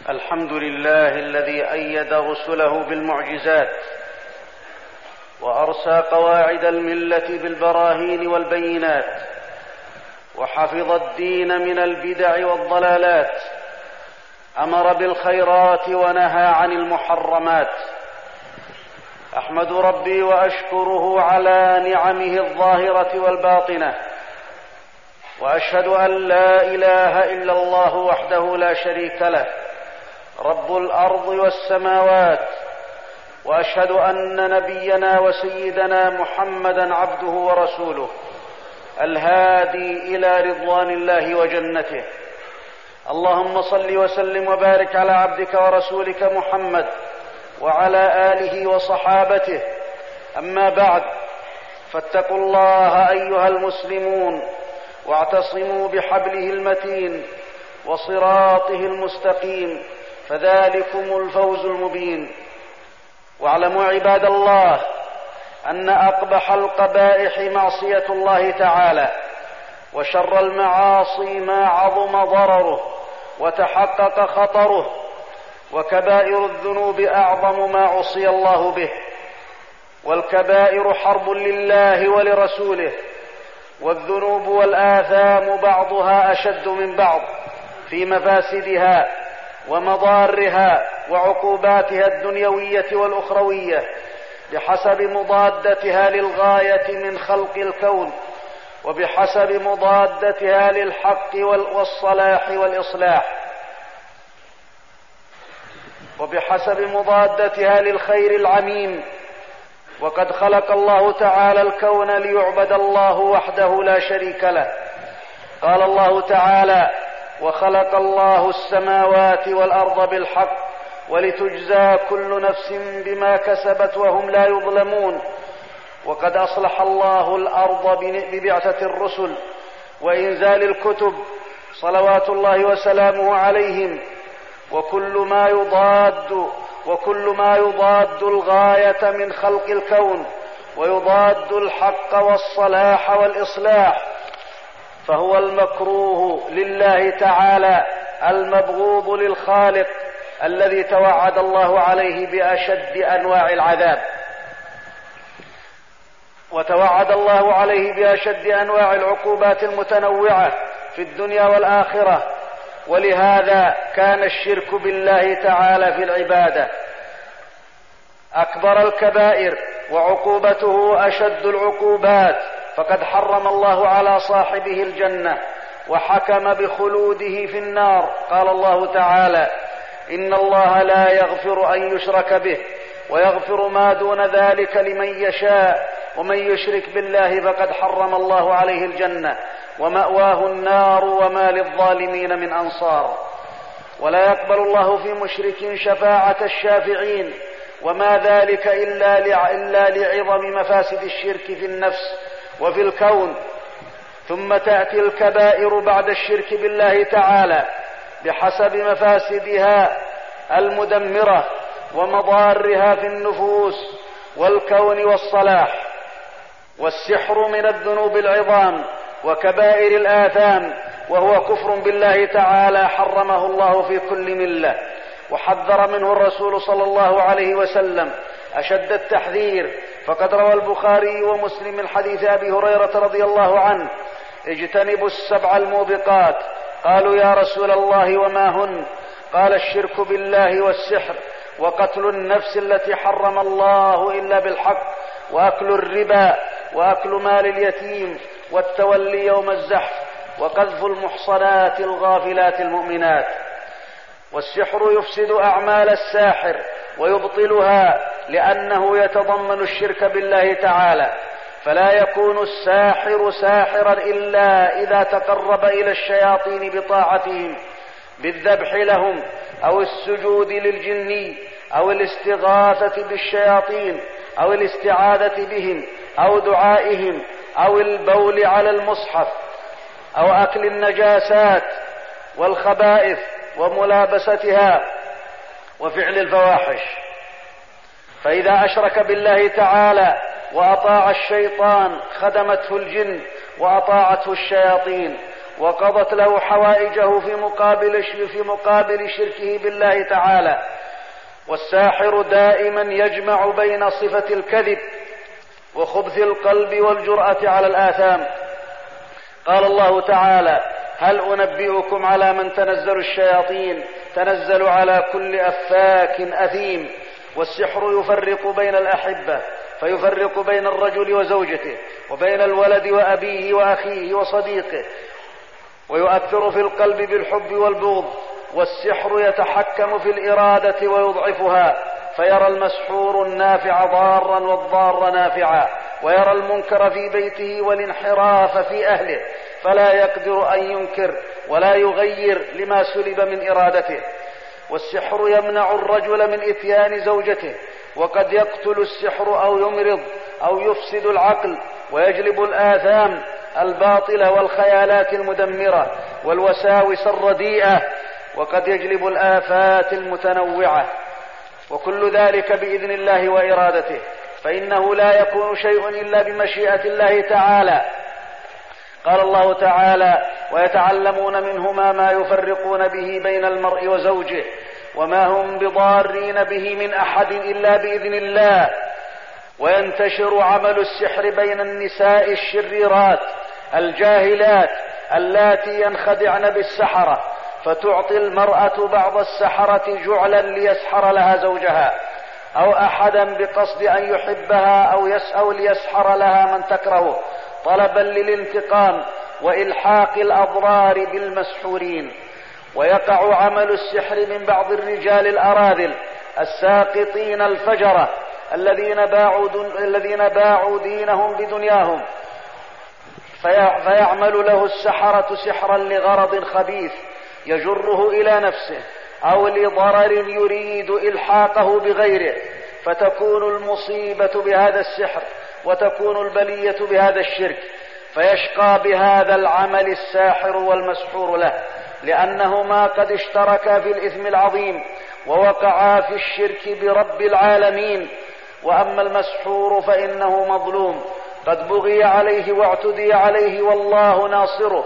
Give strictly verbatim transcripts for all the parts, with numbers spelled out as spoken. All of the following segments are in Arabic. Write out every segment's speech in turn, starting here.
الحمد لله الذي أيد رسله بالمعجزات وأرسى قواعد الملة بالبراهين والبينات وحفظ الدين من البدع والضلالات، أمر بالخيرات ونهى عن المحرمات. أحمد ربي وأشكره على نعمه الظاهرة والباطنة، وأشهد أن لا إله إلا الله وحده لا شريك له رب الأرض والسماوات، وأشهد أن نبينا وسيدنا محمدًا عبده ورسوله الهادي إلى رضوان الله وجنته. اللهم صل وسلم وبارك على عبدك ورسولك محمد وعلى آله وصحابته. أما بعد، فاتقوا الله أيها المسلمون، واعتصموا بحبله المتين وصراطه المستقيم، فذلكم الفوز المبين. واعلموا عباد الله أن أقبح القبائح معصية الله تعالى، وشر المعاصي ما عظم ضرره وتحقق خطره، وكبائر الذنوب أعظم ما عصي الله به. والكبائر حرب لله ولرسوله، والذنوب والآثام بعضها أشد من بعض في مفاسدها ومضارها وعقوباتها الدنيوية والأخروية، بحسب مضادتها للغاية من خلق الكون، وبحسب مضادتها للحق والصلاح والإصلاح، وبحسب مضادتها للخير العميم. وقد خلق الله تعالى الكون ليعبد الله وحده لا شريك له. قال الله تعالى: وخلق الله السماوات والأرض بالحق ولتجزى كل نفس بما كسبت وهم لا يظلمون. وقد أصلح الله الأرض ببعثة الرسل وإنزال الكتب صلوات الله وسلامه عليهم، وكل ما يضاد وكل ما يضاد الغاية من خلق الكون ويضاد الحق والصلاح والإصلاح فهو المكروه لله تعالى، المبغوض للخالق، الذي توعد الله عليه بأشد أنواع العذاب وتوعد الله عليه بأشد أنواع العقوبات المتنوعة في الدنيا والآخرة. ولهذا كان الشرك بالله تعالى في العبادة أكبر الكبائر، وعقوبته أشد العقوبات، فقد حرم الله على صاحبه الجنة وحكم بخلوده في النار. قال الله تعالى: إن الله لا يغفر أن يشرك به ويغفر ما دون ذلك لمن يشاء، ومن يشرك بالله فقد حرم الله عليه الجنة ومأواه النار وما للظالمين من أنصار. ولا يقبل الله في مشرك شفاعة الشافعين، وما ذلك إلا لعظم مفاسد الشرك في النفس وفي الكون. ثم تأتي الكبائر بعد الشرك بالله تعالى بحسب مفاسدها المدمرة ومضارها في النفوس والكون والصلاح. والسحر من الذنوب العظام وكبائر الآثام، وهو كفر بالله تعالى حرمه الله في كل ملة، وحذر منه الرسول صلى الله عليه وسلم أشد التحذير. فقد روى البخاري ومسلم من حديث أبي هريرة رضي الله عنه: اجتنبوا السبع الموبقات. قالوا: يا رسول الله وما هن؟ قال: الشرك بالله والسحر، وقتل النفس التي حرم الله إلا بالحق، وأكل الربا، وأكل مال اليتيم، والتولي يوم الزحف، وقذف المحصنات الغافلات المؤمنات. والسحر يفسد أعمال الساحر ويبطلها، لأنه يتضمن الشرك بالله تعالى، فلا يكون الساحر ساحرا إلا إذا تقرب إلى الشياطين بطاعتهم، بالذبح لهم، أو السجود للجني، أو الاستغاثة بالشياطين، أو الاستعاذة بهم، أو دعائهم، أو البول على المصحف، أو أكل النجاسات والخبائث وملابستها وفعل الفواحش. فإذا أشرك بالله تعالى وأطاع الشيطان خدمته الجن وأطاعته الشياطين، وقضت له حوائجه في مقابل في مقابل شركه بالله تعالى. والساحر دائما يجمع بين صفة الكذب وخبث القلب والجرأة على الآثام. قال الله تعالى: هل أنبئكم على من تنزل الشياطين؟ تنزل على كل أفاك أثيم. والسحر يفرق بين الأحبة، فيفرق بين الرجل وزوجته، وبين الولد وأبيه وأخيه وصديقه، ويؤثر في القلب بالحب والبغض. والسحر يتحكم في الإرادة ويضعفها، فيرى المسحور النافع ضارا والضار نافعا، ويرى المنكر في بيته والانحراف في أهله، فلا يقدر أن ينكر ولا يغير لما سلب من إرادته. والسحر يمنع الرجل من إتيان زوجته، وقد يقتل السحر أو يمرض أو يفسد العقل، ويجلب الآثام الباطلة والخيالات المدمرة والوساوس الرديئة، وقد يجلب الآفات المتنوعة، وكل ذلك بإذن الله وإرادته، فإنه لا يكون شيء إلا بمشيئة الله تعالى. قال الله تعالى: ويتعلمون منهما ما يفرقون به بين المرء وزوجه وما هم بضارين به من أحد إلا بإذن الله. وينتشر عمل السحر بين النساء الشريرات الجاهلات اللاتي ينخدعن بالسحرة، فتعطي المرأة بعض السحرة جعلا ليسحر لها زوجها أو أحدا بقصد أن يحبها أو يسأل ليسحر لها من تكرهه طلبا للانتقام وإلحاق الأضرار بالمسحورين. ويقع عمل السحر من بعض الرجال الأراذل الساقطين الفجرة الذين باعوا, الذين باعوا دينهم بدنياهم، فيعمل له السحرة سحرا لغرض خبيث يجره إلى نفسه أو لضرر يريد إلحاقه بغيره، فتكون المصيبة بهذا السحر وتكون البلية بهذا الشرك، فيشقى بهذا العمل الساحر والمسحور له، لأنهما قد اشتركا في الإثم العظيم ووقعا في الشرك برب العالمين. وأما المسحور فإنه مظلوم قد بغي عليه واعتدي عليه، والله ناصره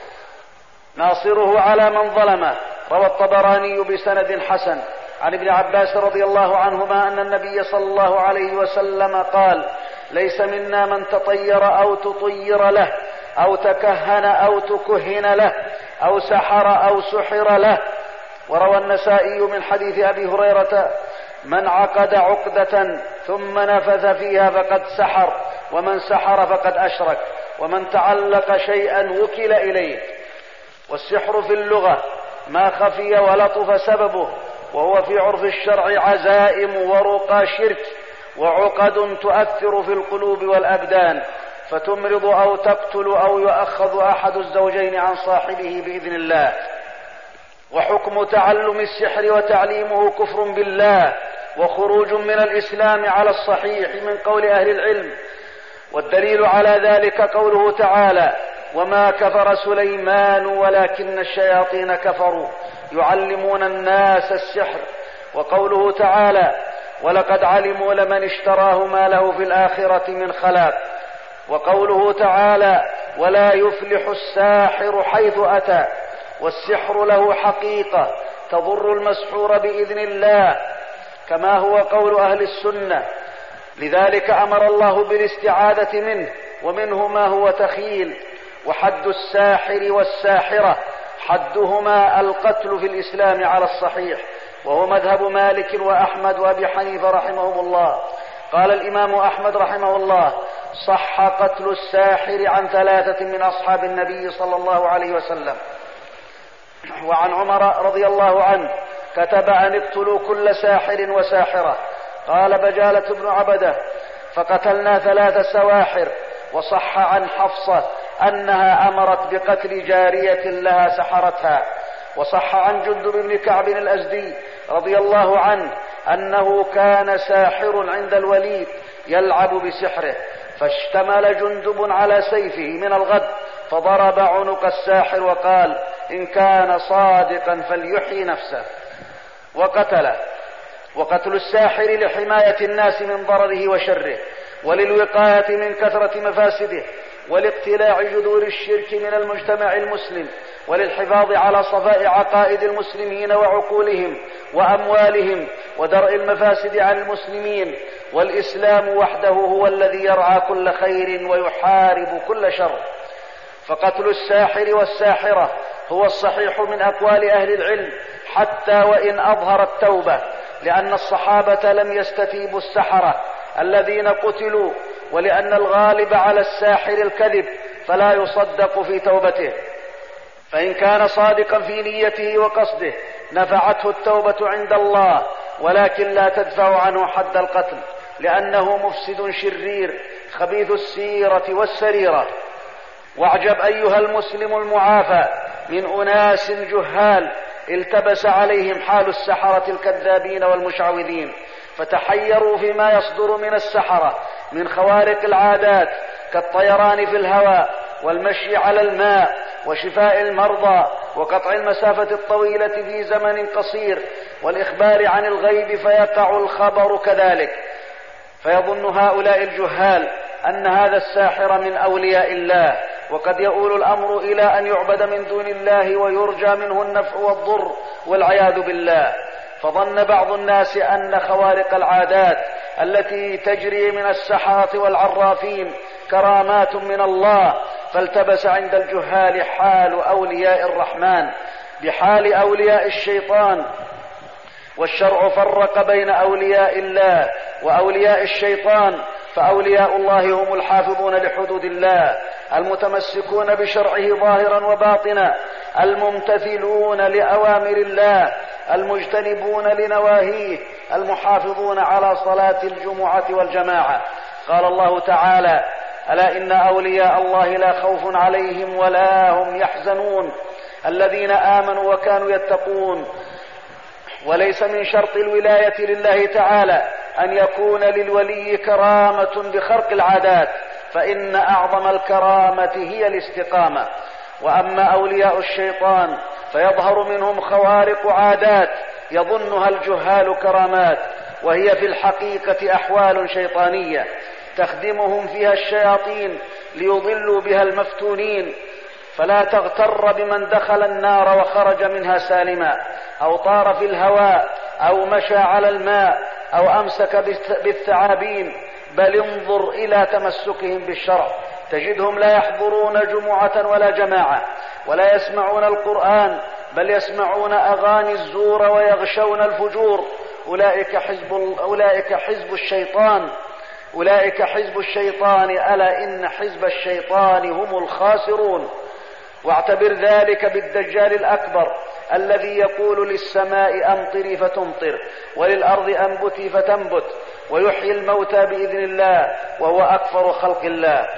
ناصره على من ظلمه. روى الطبراني بسند حسن عن ابن عباس رضي الله عنهما أن النبي صلى الله عليه وسلم قال: ليس منا من تطير أو تطير له أو تكهن أو تكهن له أو سحر أو سحر له. وروى النسائي من حديث أبي هريرة: من عقد عقدة ثم نفث فيها فقد سحر، ومن سحر فقد أشرك، ومن تعلق شيئا وكل إليه. والسحر في اللغة ما خفي ولطف سببه، وهو في عرف الشرع عزائم ورقى شرك وعقد تؤثر في القلوب والأبدان، فتمرض أو تقتل أو يؤخذ أحد الزوجين عن صاحبه بإذن الله. وحكم تعلم السحر وتعليمه كفر بالله وخروج من الإسلام على الصحيح من قول أهل العلم. والدليل على ذلك قوله تعالى: وما كفر سليمان ولكن الشياطين كفروا يعلمون الناس السحر. وقوله تعالى: ولقد علموا لمن اشتراه ما له في الآخرة من خلاق. وقوله تعالى: ولا يفلح الساحر حيث أتى. والسحر له حقيقة تضر المسحور بإذن الله، كما هو قول أهل السنة، لذلك أمر الله بالاستعاذة منه، ومنه ما هو تخيل. وحد الساحر والساحرة حدهما القتل في الإسلام على الصحيح، وهو مذهب مالك وأحمد وأبي حنيفة رحمهم الله. قال الإمام أحمد رحمه الله: صح قتل الساحر عن ثلاثة من أصحاب النبي صلى الله عليه وسلم. وعن عمر رضي الله عنه كتب أن اقتلوا كل ساحر وساحرة. قال بجالة بن عبده: فقتلنا ثلاث سواحر. وصح عن حفصة أنها أمرت بقتل جارية لها سحرتها. وصح عن جندب بن كعب الأزدي رضي الله عنه أنه كان ساحر عند الوليد يلعب بسحره، فاشتمل جندب على سيفه من الغد فضرب عنق الساحر وقال: إن كان صادقا فليحيي نفسه، وقتله. وقتل الساحر لحماية الناس من ضرره وشره، وللوقاية من كثرة مفاسده، ولاقتلاع جذور الشرك من المجتمع المسلم، وللحفاظ على صفاء عقائد المسلمين وعقولهم وأموالهم ودرء المفاسد عن المسلمين. والإسلام وحده هو الذي يرعى كل خير ويحارب كل شر. فقتل الساحر والساحرة هو الصحيح من أقوال أهل العلم حتى وإن أظهر التوبة، لأن الصحابة لم يستتيبوا السحرة الذين قتلوا، ولأن الغالب على الساحر الكذب فلا يصدق في توبته، فإن كان صادقا في نيته وقصده نفعته التوبة عند الله، ولكن لا تدفع عنه حد القتل، لأنه مفسد شرير خبيث السيرة والسريرة. واعجب أيها المسلم المعافى من أناس جهال التبس عليهم حال السحرة الكذابين والمشعوذين، فتحيروا فيما يصدر من السحرة من خوارق العادات كالطيران في الهواء والمشي على الماء وشفاء المرضى وقطع المسافة الطويلة في زمن قصير والإخبار عن الغيب فيقع الخبر كذلك. فيظن هؤلاء الجهال أن هذا الساحر من أولياء الله، وقد يؤول الأمر إلى أن يعبد من دون الله ويرجى منه النفع والضر والعياذ بالله. فظن بعض الناس أن خوارق العادات التي تجري من السحرة والعرافين كرامات من الله، فالتبس عند الجهال حال أولياء الرحمن بحال أولياء الشيطان. والشرع فرق بين أولياء الله وأولياء الشيطان، فأولياء الله هم الحافظون لحدود الله المتمسكون بشرعه ظاهرا وباطنا، الممتثلون لأوامر الله المجتنبون لنواهيه، المحافظون على صلاة الجمعة والجماعة. قال الله تعالى: ألا إن أولياء الله لا خوف عليهم ولا هم يحزنون الذين آمنوا وكانوا يتقون. وليس من شرط الولاية لله تعالى أن يكون للولي كرامة بخرق العادات، فإن أعظم الكرامة هي الاستقامة. وأما أولياء الشيطان فيظهر منهم خوارق عادات يظنها الجهال كرامات، وهي في الحقيقة أحوال شيطانية تخدمهم فيها الشياطين ليضلوا بها المفتونين. فلا تغتر بمن دخل النار وخرج منها سالما، أو طار في الهواء، أو مشى على الماء، أو أمسك بالثعابين، بل انظر إلى تمسكهم بالشرع تجدهم لا يحضرون جمعة ولا جماعة، ولا يسمعون القرآن، بل يسمعون أغاني الزور ويغشون الفجور. أولئك حزب, أولئك حزب الشيطان أولئك حزب الشيطان ألا إن حزب الشيطان هم الخاسرون. واعتبر ذلك بالدجال الأكبر الذي يقول للسماء أمطري فتمطر وللأرض أنبتي فتنبت ويحيي الموتى بإذن الله وهو أكفر خلق الله.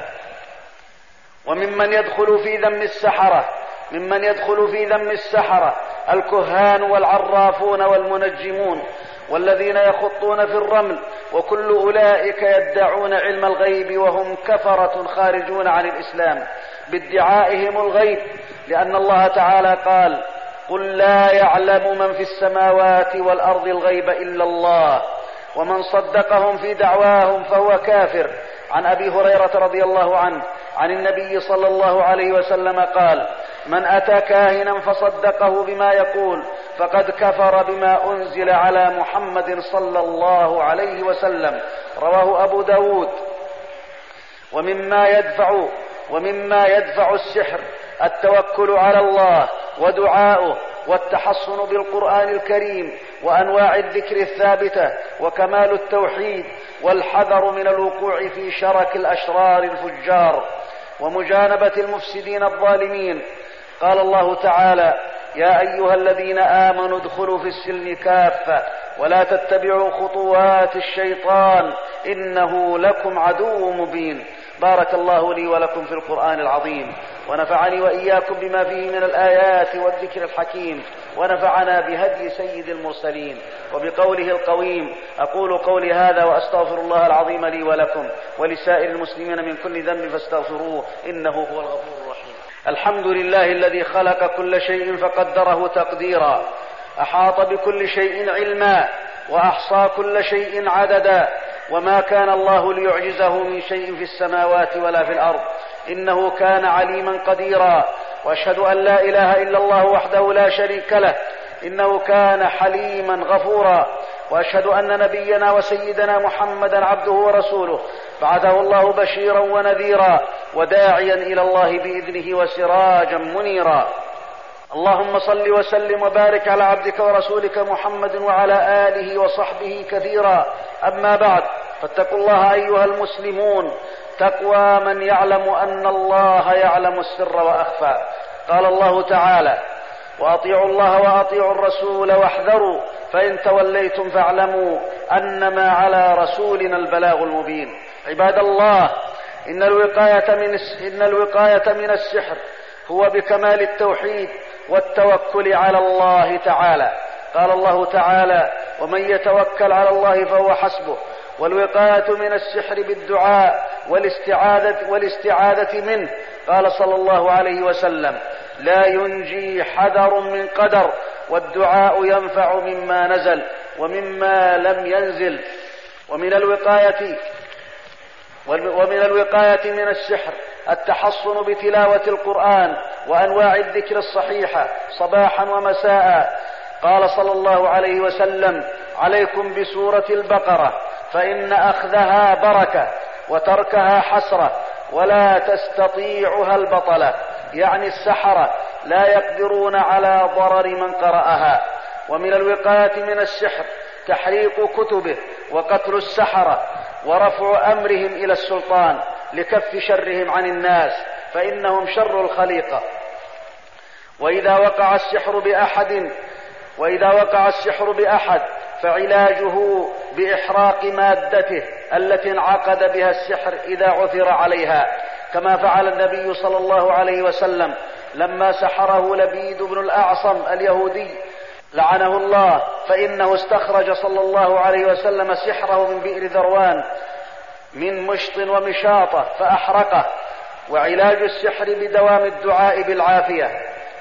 وممن يدخل في ذم السحرة ممن يدخل في ذم السحرة الكهان والعرافون والمنجمون والذين يخطون في الرمل، وكل أولئك يدعون علم الغيب وهم كفرة خارجون عن الإسلام بادعائهم الغيب، لأن الله تعالى قال: قل لا يعلم من في السماوات والأرض الغيب إلا الله، ومن صدقهم في دعواهم فهو كافر. عن أبي هريرة رضي الله عنه عن النبي صلى الله عليه وسلم قال: من أتى كاهنا فصدقه بما يقول فقد كفر بما أنزل على محمد صلى الله عليه وسلم. رواه أبو داود. ومما يدفع ومما يدفع السحر التوكل على الله ودعاؤه والتحصن بالقرآن الكريم وأنواع الذكر الثابتة وكمال التوحيد والحذر من الوقوع في شرك الأشرار الفجار ومجانبة المفسدين الظالمين. قال الله تعالى: يا أيها الذين آمنوا ادخلوا في السلم كافة ولا تتبعوا خطوات الشيطان إنه لكم عدو مبين. بارك الله لي ولكم في القرآن العظيم، ونفعني وإياكم بما فيه من الآيات والذكر الحكيم، ونفعنا بهدي سيد المرسلين وبقوله القويم. أقول قولي هذا وأستغفر الله العظيم لي ولكم ولسائر المسلمين من كل ذنب فاستغفروه إنه هو الغفور الرحيم. الحمد لله الذي خلق كل شيء فقدره تقديرا، أحاط بكل شيء علما، وأحصى كل شيء عددا، وما كان الله ليعجزه من شيء في السماوات ولا في الأرض، إنه كان عليما قديرا. وأشهد أن لا إله إلا الله وحده لا شريك له إنه كان حليما غفورا. وأشهد أن نبينا وسيدنا محمدا عبده ورسوله بعثه الله بشيرا ونذيرا وداعيا إلى الله بإذنه وسراجا منيرا. اللهم صل وسلم وبارك على عبدك ورسولك محمد وعلى آله وصحبه كثيرا. أما بعد، فاتقوا الله أيها المسلمون تقوى من يعلم أن الله يعلم السر وأخفى. قال الله تعالى: وأطيعوا الله وأطيعوا الرسول واحذروا فإن توليتم فاعلموا أنما على رسولنا البلاغ المبين. عباد الله، إن الوقاية من إن الوقاية من السحر هو بكمال التوحيد والتوكل على الله تعالى. قال الله تعالى: ومن يتوكل على الله فهو حسبه. والوقاية من السحر بالدعاء والاستعاذة, والاستعاذة منه. قال صلى الله عليه وسلم: لا ينجي حذر من قدر، والدعاء ينفع مما نزل ومما لم ينزل. ومن الوقاية ومن الوقاية من السحر التحصن بتلاوة القرآن وأنواع الذكر الصحيحة صباحا ومساء. قال صلى الله عليه وسلم: عليكم بسورة البقرة فإن أخذها بركة وتركها حسرة ولا تستطيعها البطلة، يعني السحرة لا يقدرون على ضرر من قرأها. ومن الوقاية من السحر تحريق كتبه وقتل السحرة ورفع أمرهم إلى السلطان لكف شرهم عن الناس، فإنهم شر الخليقة. وإذا وقع السحر بأحد وإذا وقع السحر بأحد فعلاجه بإحراق مادته التي انعقد بها السحر إذا عثر عليها، كما فعل النبي صلى الله عليه وسلم لما سحره لبيد بن الأعصم اليهودي لعنه الله، فإنه استخرج صلى الله عليه وسلم سحره من بئر ذروان من مشط ومشاطة فأحرقه. وعلاج السحر بدوام الدعاء بالعافية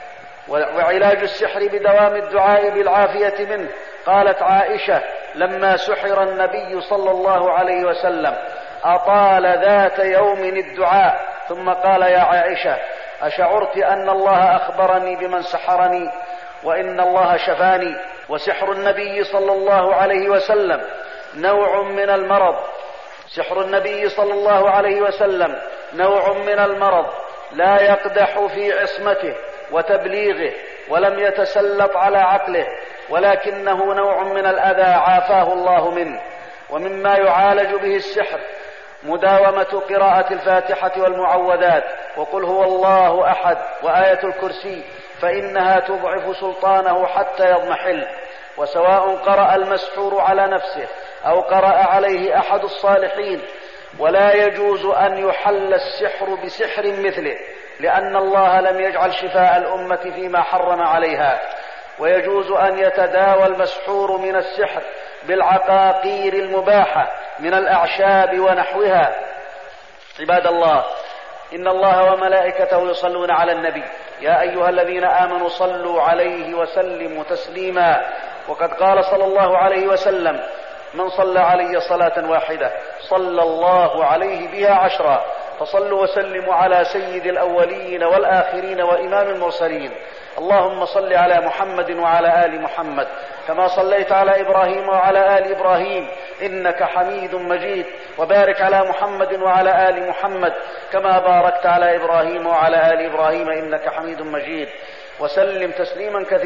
وعلاج السحر بدوام الدعاء بالعافية منه. قالت عائشة لما سحر النبي صلى الله عليه وسلم: أطال ذات يوم الدعاء، ثم قال: يا عائشة، أشعرت أن الله أخبرني بمن سحرني وإن الله شفاني؟ وسحر النبي صلى الله عليه وسلم نوع من المرض سحر النبي صلى الله عليه وسلم نوع من المرض لا يقدح في عصمته وتبليغه ولم يتسلط على عقله، ولكنه نوع من الأذى عافاه الله منه. ومما يعالج به السحر مداومة قراءة الفاتحة والمعوذات وقل هو الله أحد وآية الكرسي، فإنها تضعف سلطانه حتى يضمحل. وسواء قرأ المسحور على نفسه أو قرأ عليه أحد الصالحين، ولا يجوز أن يحل السحر بسحر مثله، لأن الله لم يجعل شفاء الأمة فيما حرم عليها. ويجوز أن يتداوى المسحور من السحر بالعقاقير المباحة من الأعشاب ونحوها. عباد الله، إن الله وملائكته يصلون على النبي يا أيها الذين آمنوا صلوا عليه وسلموا تسليما. وقد قال صلى الله عليه وسلم: من صلى علي صلاة واحدة صلى الله عليه بها عشرا. فصلوا وسلموا على سيد الأولين والآخرين وإمام المرسلين. اللهم صل على محمد وعلى آل محمد كما صليت على إبراهيم وعلى آل إبراهيم إنك حميد مجيد. وبارك على محمد وعلى آل محمد كما باركت على إبراهيم وعلى آل إبراهيم إنك حميد مجيد. وسلم تسليما كثيرا.